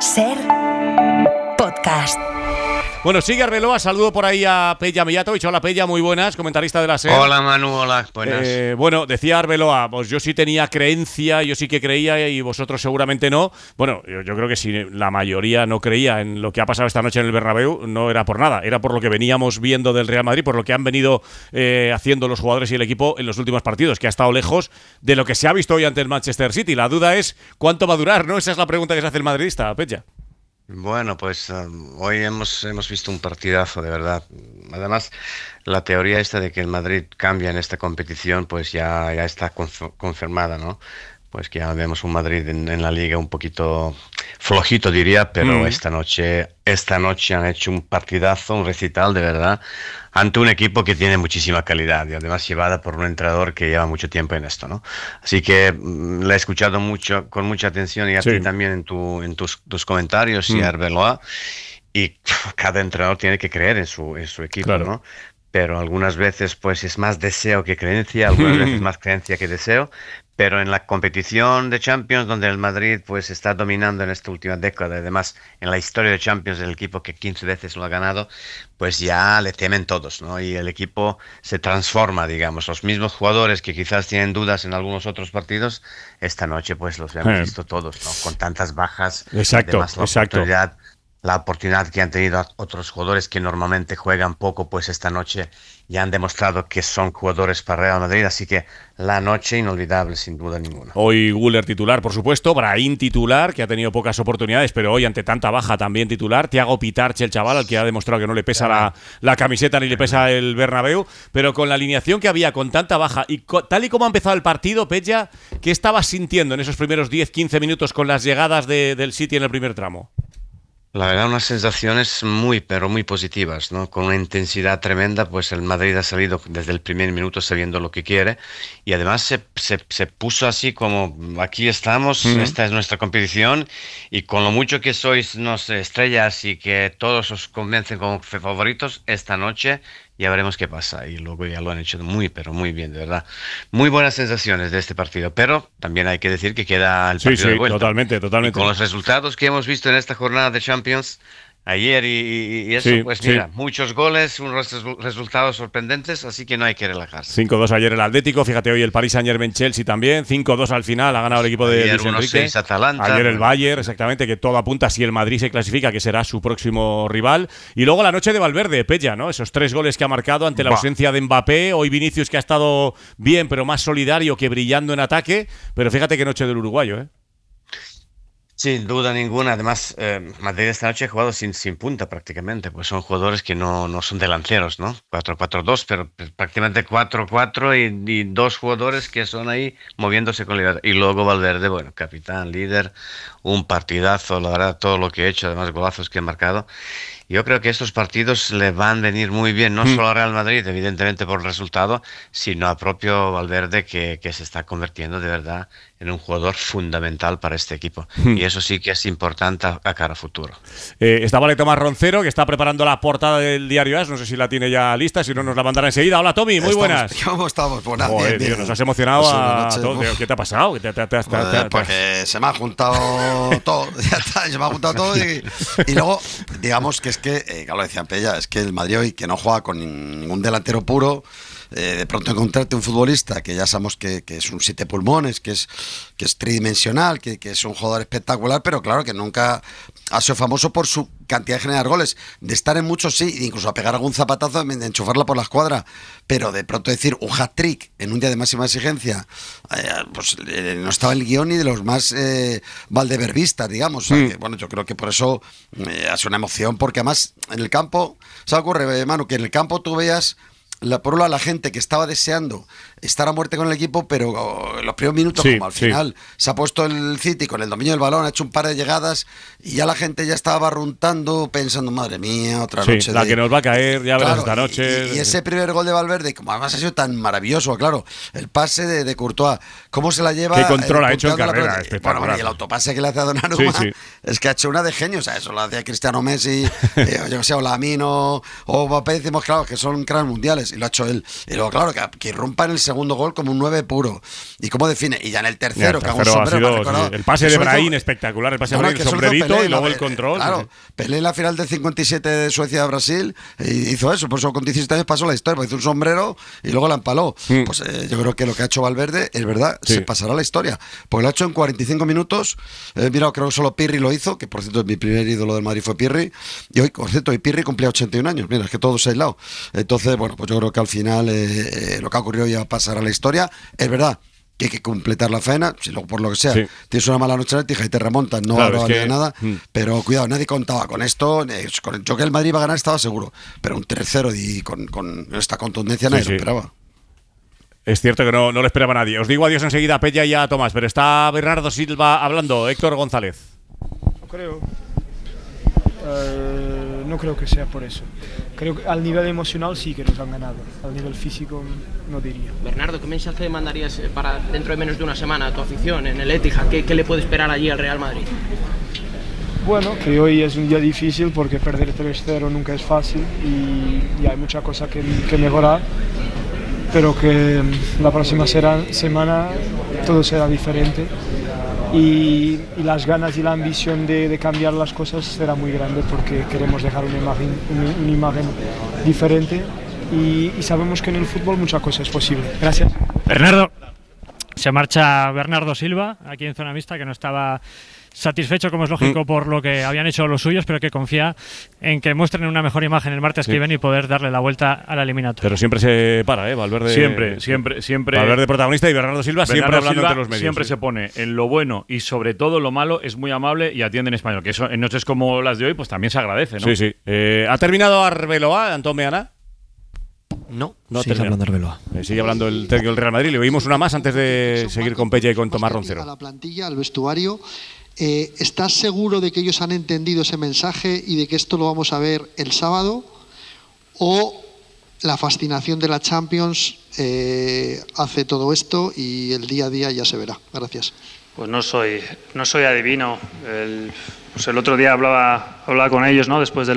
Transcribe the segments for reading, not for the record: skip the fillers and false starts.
SER Podcast. Bueno, sigue Arbeloa, saludo por ahí a Peja Mijatovic. Hola Peja, muy buenas, comentarista de la SER. Hola Manu, hola, buenas. Bueno, decía Arbeloa, pues yo sí tenía creencia, yo sí que creía y vosotros seguramente no. Bueno, yo creo que si la mayoría no creía en lo que ha pasado esta noche en el Bernabéu, no era por nada, era por lo que veníamos viendo del Real Madrid, por lo que han venido haciendo los jugadores y el equipo en los últimos partidos, que ha estado lejos de lo que se ha visto hoy ante el Manchester City. La duda es cuánto va a durar, ¿no? Esa es la pregunta que se hace el madridista, Peja. Bueno, pues hoy hemos visto un partidazo, de verdad. Además, la teoría esta de que el Madrid cambia en esta competición, pues ya está confirmada, ¿no? Pues que ya vemos un Madrid en la Liga un poquito flojito, diría, pero esta noche han hecho un partidazo, un recital, de verdad, ante un equipo que tiene muchísima calidad y además llevada por un entrenador que lleva mucho tiempo en esto, ¿no? Así que la he escuchado con mucha atención y a ti también en tus comentarios y a Arbeloa, y cada entrenador tiene que creer en su equipo, claro, ¿no? Pero algunas veces pues es más deseo que creencia, algunas veces más creencia que deseo. Pero en la competición de Champions, donde el Madrid pues está dominando en esta última década, además en la historia de Champions, el equipo que 15 veces lo ha ganado, pues ya le temen todos, ¿no? Y el equipo se transforma, digamos. Los mismos jugadores que quizás tienen dudas en algunos otros partidos, esta noche pues los hemos visto todos, ¿no? Con tantas bajas. Exacto, además, la oportunidad que han tenido otros jugadores que normalmente juegan poco, pues esta noche ya han demostrado que son jugadores para Real Madrid, así que la noche inolvidable sin duda ninguna. Hoy Güler titular, por supuesto, Brahim titular, que ha tenido pocas oportunidades, pero hoy ante tanta baja también titular, Thiago Pitarch, el chaval, al que ha demostrado que no le pesa la camiseta ni le pesa el Bernabéu, pero con la alineación que había, con tanta baja, y tal y como ha empezado el partido, Peja, ¿qué estabas sintiendo en esos primeros 10-15 minutos con las llegadas del City en el primer tramo? La verdad, unas sensaciones pero muy positivas, ¿no? Con una intensidad tremenda, pues el Madrid ha salido desde el primer minuto sabiendo lo que quiere y además se puso así como, aquí estamos, esta es nuestra competición y con lo mucho que sois, no sé, estrellas y que todos os convencen como favoritos, esta noche ya veremos qué pasa. Y luego ya lo han hecho pero muy bien, de verdad. Muy buenas sensaciones de este partido, pero también hay que decir que queda el partido de vuelta. Totalmente. Y con los resultados que hemos visto en esta jornada de Champions ayer y eso, pues mira, muchos goles, unos resultados sorprendentes, así que no hay que relajarse. 5-2 ayer el Atlético, fíjate hoy el Paris Saint-Germain-Chelsea también, 5-2 al final, ha ganado el equipo de Luis Enrique. 1-6 Atalanta. Ayer el Bayern, exactamente, que todo apunta si el Madrid se clasifica, que será su próximo rival. Y luego la noche de Valverde, Peja, ¿no? Esos 3 goles que ha marcado ante la ausencia de Mbappé, hoy Vinicius que ha estado bien, pero más solidario que brillando en ataque, pero fíjate qué noche del uruguayo, ¿eh? Sin duda ninguna. Además, Madrid esta noche ha jugado sin punta prácticamente, pues son jugadores que no son delanceros, ¿no? 4-4-2, pero prácticamente 4-4 y 2 jugadores que son ahí moviéndose con libertad. Y luego Valverde, bueno, capitán, líder, un partidazo, la verdad, todo lo que ha hecho, además golazos que ha marcado. Yo creo que estos partidos le van a venir muy bien, no solo a Real Madrid, evidentemente por el resultado, sino a propio Valverde que se está convirtiendo de verdad en un jugador fundamental para este equipo. Y eso sí que es importante a cara a futuro. Está vale Tomás Roncero, que está preparando la portada del diario AS, no sé si la tiene ya lista, si no nos la mandará enseguida. Hola Tommy, muy buenas. ¿Cómo estamos? Buenas, bien. Tío, nos has emocionado a todos. ¿Qué te ha pasado? Porque se me ha juntado todo, ya está, se me ha juntado todo y luego, digamos que es que, claro, decían Peja, es que el Madrid hoy que no juega con ningún delantero puro, de pronto encontrarte un futbolista que ya sabemos que es un 7 pulmones, que es tridimensional, que es un jugador espectacular, pero claro que nunca ha sido famoso por su cantidad de generar goles, de estar en muchos sí, incluso a pegar algún zapatazo, de enchufarla por la escuadra, pero de pronto decir un hat-trick en un día de máxima exigencia, pues no estaba el guión ni de los más valdeverbistas, digamos. O sea, que, bueno, yo creo que por eso ha sido una emoción, porque además en el campo, ¿sabes qué ocurre, Manu? Que en el campo tú veías por un lado la gente que estaba deseando estar a muerte con el equipo, pero en los primeros minutos, como al final se ha puesto el City con el dominio del balón, ha hecho un par de llegadas y ya la gente ya estaba barruntando pensando, madre mía, otra noche la que nos va a caer, ya verás esta noche. Y ese primer gol de Valverde, como además ha sido tan maravilloso, claro, el pase de Courtois, cómo se la lleva, qué control ha hecho en carrera, espectacular. Bueno, y el autopase que le hace a Donnarumma es que ha hecho una de genio, o sea, eso lo hacía Cristiano Messi, yo que sé, o Lamine o Mbappé, decimos, claro, que son cracks mundiales. goles y lo ha hecho él. Y luego, claro, que irrumpa en el segundo gol como un 9 puro. ¿Y cómo define? Y ya en el tercero, que hago un sombrero. El pase de Brahim espectacular, el pase de Brahim, el sombrerito y luego el control. Claro, Pelé en la final del 57 de Suecia-Brasil hizo eso, por eso con 17 años pasó la historia, porque hizo un sombrero y luego la empaló. Pues yo creo que lo que ha hecho Valverde es verdad, se pasará la historia, porque lo ha hecho en 45 minutos. Mira, creo que solo Pirri lo hizo, que por cierto mi primer ídolo del Madrid fue Pirri, y hoy, por cierto, y Pirri cumplía 81 años, mira, es que todo se ha aislado. Entonces, bueno, pues yo creo que al final lo que ha ocurrido ya pasará a la historia. Es verdad que hay que completar la faena, si luego por lo que sea tienes una mala noche eléctrica y te remontan, no vale nada, pero cuidado, nadie contaba con esto. Yo que el Madrid iba a ganar estaba seguro, pero un 3-0 y con esta contundencia nadie lo esperaba. Es cierto que no lo esperaba nadie. Os digo adiós enseguida a Pella y a Tomás, pero está Bernardo Silva hablando. Héctor González. No creo que sea por eso. Creo que al nivel emocional sí que nos han ganado. Al nivel físico no diría. Bernardo, ¿qué mensaje mandarías para dentro de menos de una semana a tu afición en el Etihad? ¿Qué le puede esperar allí al Real Madrid? Bueno, que hoy es un día difícil porque perder 3-0 nunca es fácil y hay muchas cosas que mejorar, pero que la próxima semana todo será diferente. Y las ganas y la ambición de cambiar las cosas será muy grande porque queremos dejar una imagen diferente y sabemos que en el fútbol mucha cosa es posible. Gracias. Bernardo. Se marcha Bernardo Silva, aquí en zona mixta, que no estaba satisfecho, como es lógico, por lo que habían hecho los suyos, pero que confía en que muestren una mejor imagen el martes que viene y poder darle la vuelta a la eliminatoria. Pero siempre se para, Valverde. Siempre. Valverde protagonista y Bernardo Silva siempre hablando entre los medios. Siempre se pone en lo bueno y sobre todo lo malo, es muy amable y atiende en español. Que eso en noches como las de hoy, pues también se agradece, ¿no? Sí. ¿Ha terminado Arbeloa, Antón Meana? No sigue hablando Arbeloa. Sigue hablando el técnico del Real Madrid. Le oímos una más antes de seguir con Pella y con Tomás Roncero. A la plantilla, al vestuario. ¿Estás seguro de que ellos han entendido ese mensaje y de que esto lo vamos a ver el sábado? ¿O la fascinación de la Champions hace todo esto y el día a día ya se verá? Gracias. Pues no soy adivino. El otro día hablaba con ellos, ¿no? Después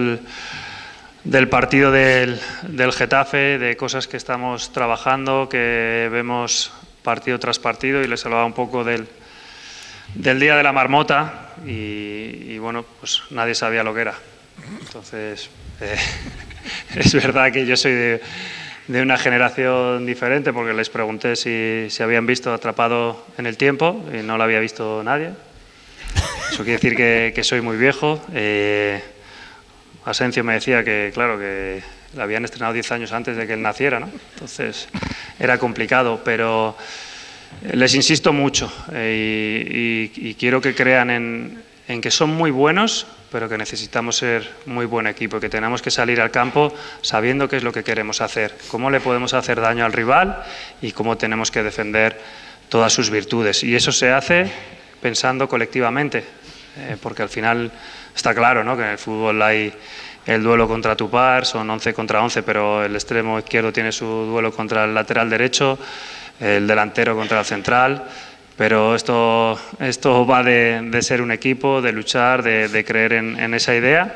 del partido del Getafe, de cosas que estamos trabajando, que vemos partido tras partido, y les hablaba un poco del día de la marmota y bueno, pues nadie sabía lo que era. Entonces, es verdad que yo soy de una generación diferente, porque les pregunté si habían visto Atrapado en el tiempo y no lo había visto nadie. Eso quiere decir que soy muy viejo. Asencio me decía que, claro, que la habían estrenado 10 años antes de que él naciera, ¿no? Entonces era complicado, pero les insisto mucho y quiero que crean en que son muy buenos, pero que necesitamos ser muy buen equipo y que tenemos que salir al campo sabiendo qué es lo que queremos hacer, cómo le podemos hacer daño al rival y cómo tenemos que defender todas sus virtudes. Y eso se hace pensando colectivamente, porque al final está claro, ¿no?, que en el fútbol hay el duelo contra tu par, son 11 contra 11, pero el extremo izquierdo tiene su duelo contra el lateral derecho, el delantero contra el central, pero esto va de ser un equipo, de luchar, de creer en esa idea,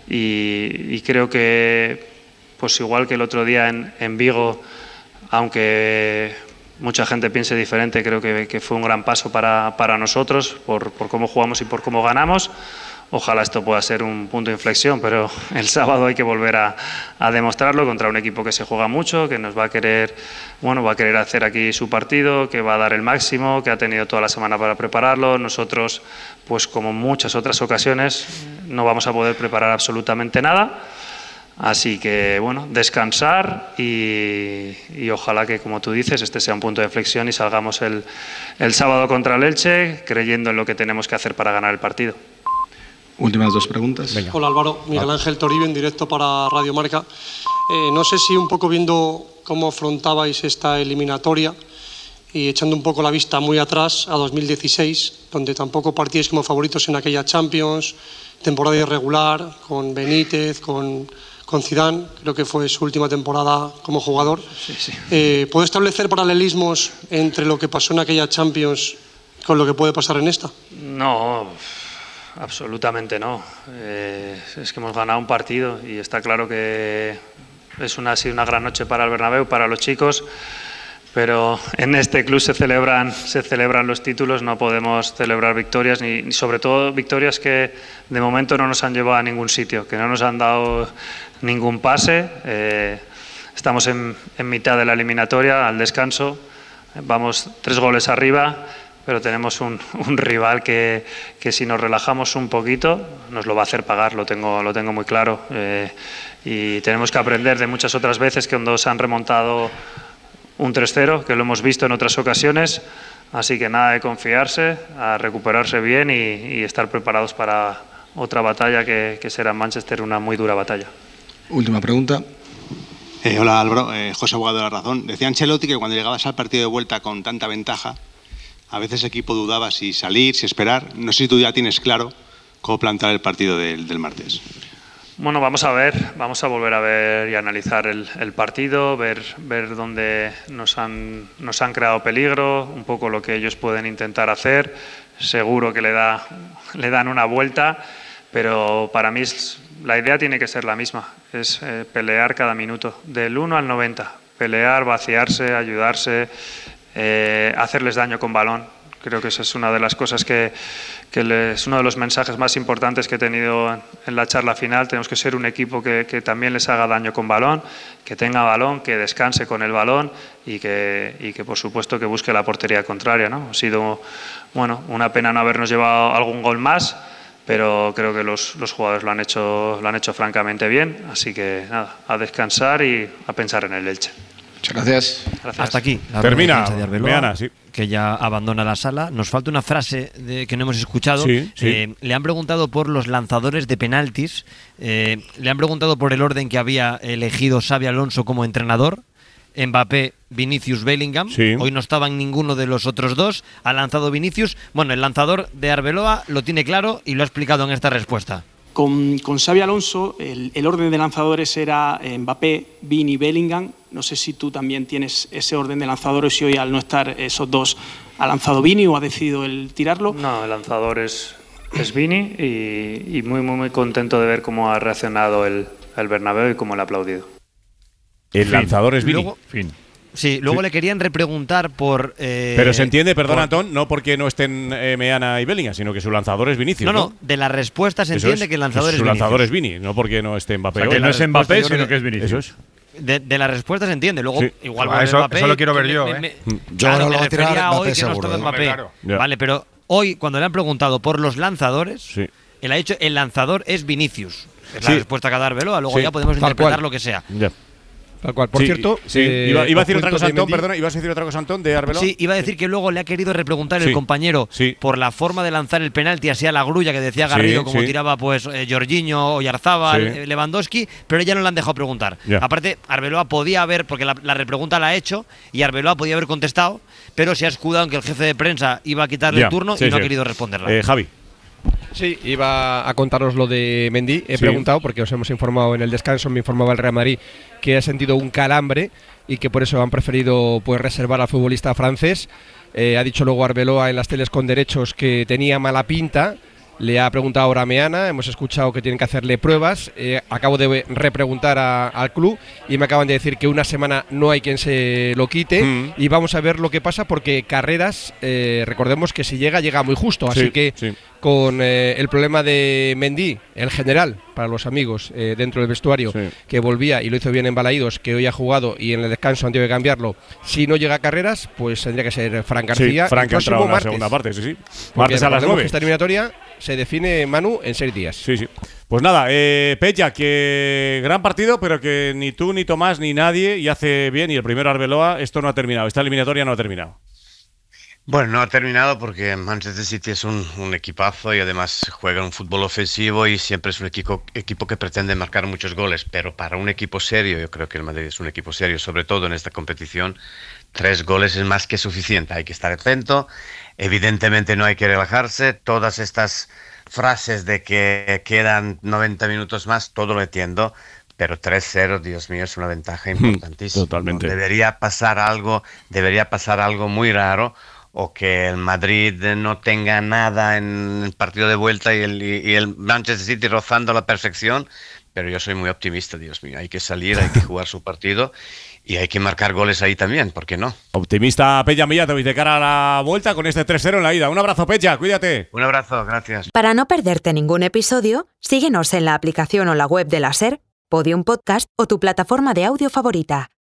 y creo que, pues igual que el otro día en Vigo, aunque mucha gente piense diferente, creo que fue un gran paso para nosotros por cómo jugamos y por cómo ganamos. Ojalá esto pueda ser un punto de inflexión, pero el sábado hay que volver a demostrarlo contra un equipo que se juega mucho, que nos va a querer hacer aquí su partido, que va a dar el máximo, que ha tenido toda la semana para prepararlo. Nosotros, pues como en muchas otras ocasiones, no vamos a poder preparar absolutamente nada. Así que, bueno, descansar y ojalá que, como tú dices, este sea un punto de inflexión y salgamos el sábado contra el Elche creyendo en lo que tenemos que hacer para ganar el partido. Últimas dos preguntas. Venga. Hola Álvaro, Miguel Ángel Toribio en directo para Radio Marca. No sé si un poco viendo cómo afrontabais esta eliminatoria y echando un poco la vista muy atrás a 2016, donde tampoco partíais como favoritos en aquella Champions, temporada irregular, con Benítez, con Zidane, creo que fue su última temporada como jugador. Sí. ¿Puedo establecer paralelismos entre lo que pasó en aquella Champions con lo que puede pasar en esta? No, absolutamente no. Es que hemos ganado un partido y está claro que ha sido una gran noche para el Bernabéu, para los chicos, pero en este club se celebran los títulos, no podemos celebrar victorias, ni sobre todo victorias que de momento no nos han llevado a ningún sitio, que no nos han dado ningún pase. Estamos en mitad de la eliminatoria, al descanso, vamos 3 goles arriba, pero tenemos un rival que si nos relajamos un poquito nos lo va a hacer pagar, lo tengo muy claro. Y tenemos que aprender de muchas otras veces que cuando se han remontado un 3-0, que lo hemos visto en otras ocasiones, así que nada de confiarse, a recuperarse bien y estar preparados para otra batalla que será en Manchester, una muy dura batalla. Última pregunta. Hola Álvaro, José Abogado de La Razón. Decía Ancelotti que cuando llegabas al partido de vuelta con tanta ventaja, a veces el equipo dudaba si salir, si esperar. No sé si tú ya tienes claro cómo plantar el partido del martes. Bueno, vamos a volver a ver y analizar el partido, ver dónde nos han creado peligro, un poco lo que ellos pueden intentar hacer. Seguro que le dan una vuelta, pero para mí la idea tiene que ser la misma, es pelear cada minuto, del 1 al 90, pelear, vaciarse, ayudarse, hacerles daño con balón. Creo que esa es una de las cosas que es uno de los mensajes más importantes que he tenido en la charla final. Tenemos que ser un equipo que también les haga daño con balón, que tenga balón, que descanse con el balón y que por supuesto que busque la portería contraria, ¿no? Ha sido una pena no habernos llevado algún gol más, pero creo que los jugadores lo han hecho francamente bien, así que nada, a descansar y a pensar en el Elche. Muchas gracias. Hasta aquí. Termina, de Arbeloa, Meana, sí. Que ya abandona la sala. Nos falta una frase que no hemos escuchado. Sí. Le han preguntado por los lanzadores de penaltis. Le han preguntado por el orden que había elegido Xabi Alonso como entrenador. Mbappé, Vinicius, Bellingham. Sí. Hoy no estaban ninguno de los otros dos. Ha lanzado Vinicius. Bueno, el lanzador de Arbeloa lo tiene claro y lo ha explicado en esta respuesta. Con Xabi Alonso, el orden de lanzadores era Mbappé, Vini, Bellingham. No sé si tú también tienes ese orden de lanzadores y hoy, al no estar esos dos, ha lanzado Vini o ha decidido el tirarlo. No, el lanzador es Vini y muy, muy, muy contento de ver cómo ha reaccionado el Bernabéu y cómo le ha aplaudido. El lanzador es Vini. Luego le querían repreguntar por... Pero se entiende, perdón, Antón, no porque no estén Meana y Bellingham, sino que su lanzador es Vinicius. No, de la respuesta se entiende que el lanzador es Vinicius. Su lanzador es Vini, no porque no esté Mbappé. O sea, que no es Mbappé, sino que es Vinicius. Eso es. De la respuesta se entiende. Luego, igual eso lo quiero ver yo. Yo ahora lo voy a tirar Mbappé hoy que seguro. No es todo Mbappé. Vale, pero hoy, cuando le han preguntado por los lanzadores, él ha dicho el lanzador es Vinicius. Es la respuesta que ha dado Arbeloa. Luego ya podemos interpretar lo que sea. Tal cual. Por cierto, iba a decir otra cosa, Antón, perdona, ibas a decir otra cosa, Antón, de Arbeloa. Sí, iba a decir que luego le ha querido repreguntar el compañero por la forma de lanzar el penalti así a la grulla que decía Garrido, como tiraba pues Jorginho, Oyarzabal, Lewandowski, pero ya no le han dejado preguntar. Aparte, Arbeloa podía haber, porque la repregunta la ha hecho, y Arbeloa podía haber contestado, pero se ha escudado en que el jefe de prensa iba a quitarle el turno y no ha querido responderla. Javi. Sí, iba a contaros lo de Mendy. He preguntado, porque os hemos informado en el descanso, me informaba el Real Madrid que ha sentido un calambre y que por eso han preferido pues reservar al futbolista francés. Ha dicho luego Arbeloa en las teles con derechos que tenía mala pinta. Le ha preguntado ahora a Meana, hemos escuchado que tienen que hacerle pruebas. Acabo de repreguntar al club y me acaban de decir que una semana no hay quien se lo quite. Y vamos a ver lo que pasa, porque Carreras, recordemos que si llega muy justo. Así que con el problema de Mendy, el general, para los amigos dentro del vestuario, que volvía y lo hizo bien en Balaídos, que hoy ha jugado y en el descanso han tenido que cambiarlo. Si no llega a Carreras, pues tendría que ser Fran García. Fran, que ha entrado en la segunda parte, martes a las 9. Esta eliminatoria se define, Manu, en 6 días. Pues nada, Peña, que gran partido, pero que ni tú, ni Tomás, ni nadie, y hace bien, y el primero Arbeloa, esto no ha terminado, esta eliminatoria no ha terminado. Bueno, no ha terminado porque Manchester City es un equipazo y además juega un fútbol ofensivo y siempre es un equipo que pretende marcar muchos goles, pero para un equipo serio, yo creo que el Madrid es un equipo serio, sobre todo en esta competición, 3 goles es más que suficiente, hay que estar atento, evidentemente no hay que relajarse, todas estas frases de que quedan 90 minutos más, todo lo entiendo, pero 3-0, Dios mío, es una ventaja importantísima. Totalmente. Debería pasar algo muy raro, o que el Madrid no tenga nada en el partido de vuelta y el Manchester City rozando la perfección, pero yo soy muy optimista, Dios mío, hay que salir, hay que jugar su partido y hay que marcar goles ahí también, ¿por qué no? Optimista Peja Mijatovic de cara a la vuelta con este 3-0 en la ida. Un abrazo, Peja, cuídate. Un abrazo, gracias. Para no perderte ningún episodio, síguenos en la aplicación o la web de la SER, Podium Podcast o tu plataforma de audio favorita.